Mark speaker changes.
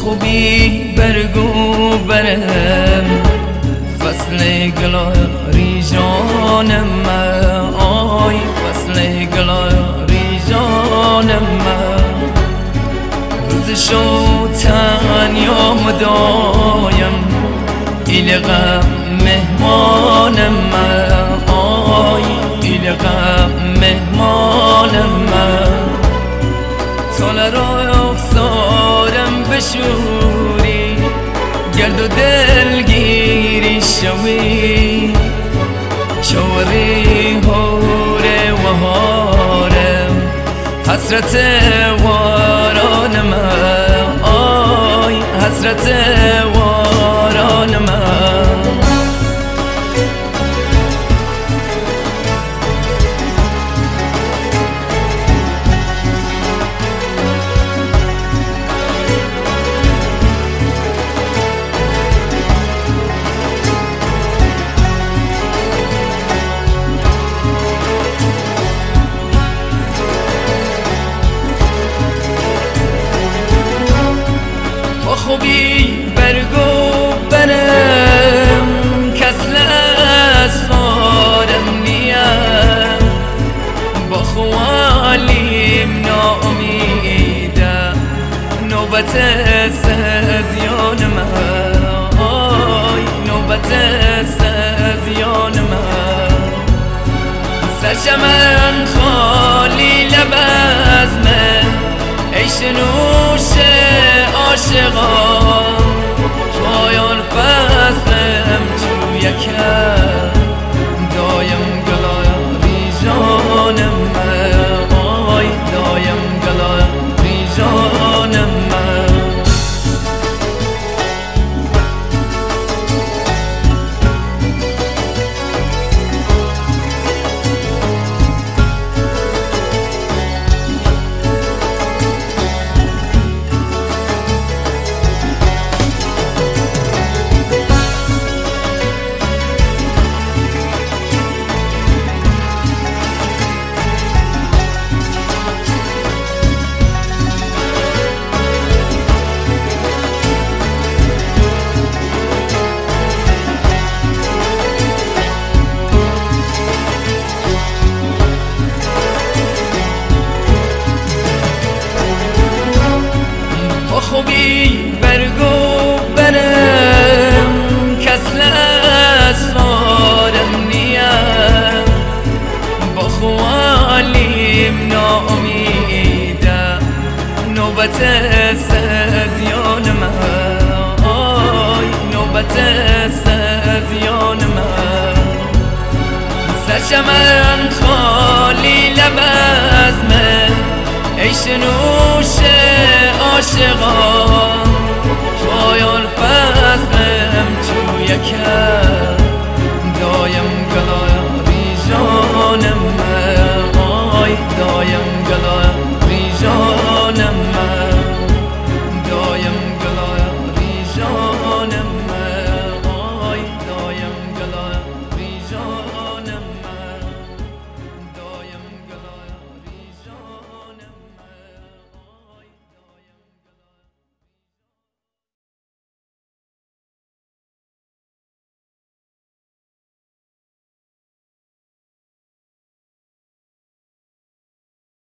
Speaker 1: خوبی برگو برم فصل گلاری جانم آی فصل گلاری جانم روزشو تنیا مدایم ایلغم مهمانم آی ایلغم مهمانم تا رخسارم بشوری گرد و دلگیری شوی شوری هوره و هارم حسرت وارانم آی حسرت وارانم خوبی برگو برم کسل اسفارم نیم با خوالیم ناامیدم نوبت سزیانم آی نوبت سزیانم سرشمن خالی لب از من ای شنوش عاشقان پایان فصلم تو یکم دایم گلاری جانم آی دایم گلاری جانم خوبی برگو برم کسل اسفارم نیم با خوالیم ناامیدم نوبت سزیانم آی نوبت سزیانم سرشمن خالی لب از من ای شنوش عاشقان پایان فصلم تو یکم دایم گلاری جانم آی دایم گلاری جانم دایم گلاری جانم